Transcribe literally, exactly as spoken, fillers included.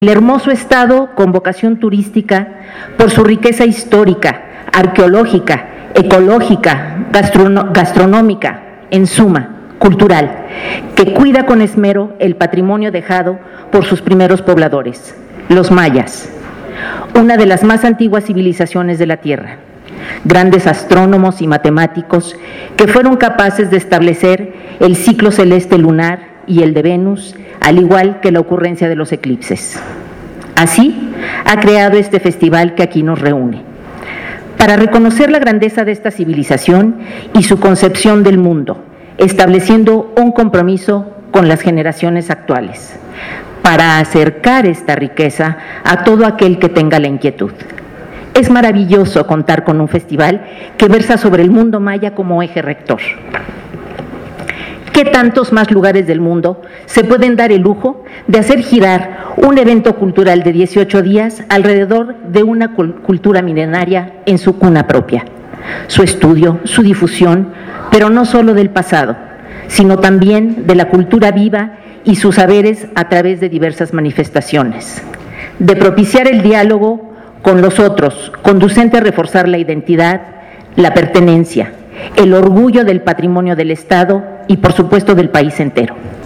El hermoso estado con vocación turística por su riqueza histórica, arqueológica, ecológica, gastrono- gastronómica, en suma, cultural, que cuida con esmero el patrimonio dejado por sus primeros pobladores, los mayas, una de las más antiguas civilizaciones de la Tierra, grandes astrónomos y matemáticos que fueron capaces de establecer el ciclo celeste lunar y el de Venus, al igual que la ocurrencia de los eclipses. Así, ha creado este festival que aquí nos reúne, para reconocer la grandeza de esta civilización y su concepción del mundo, estableciendo un compromiso con las generaciones actuales, para acercar esta riqueza a todo aquel que tenga la inquietud. Es maravilloso contar con un festival que versa sobre el mundo maya como eje rector. ¿Qué tantos más lugares del mundo se pueden dar el lujo de hacer girar un evento cultural de dieciocho días alrededor de una cultura milenaria en su cuna propia? Su estudio, su difusión, pero no solo del pasado, sino también de la cultura viva y sus saberes a través de diversas manifestaciones. De propiciar el diálogo con los otros, conducente a reforzar la identidad, la pertenencia, el orgullo del patrimonio del Estado y, por supuesto, del país entero.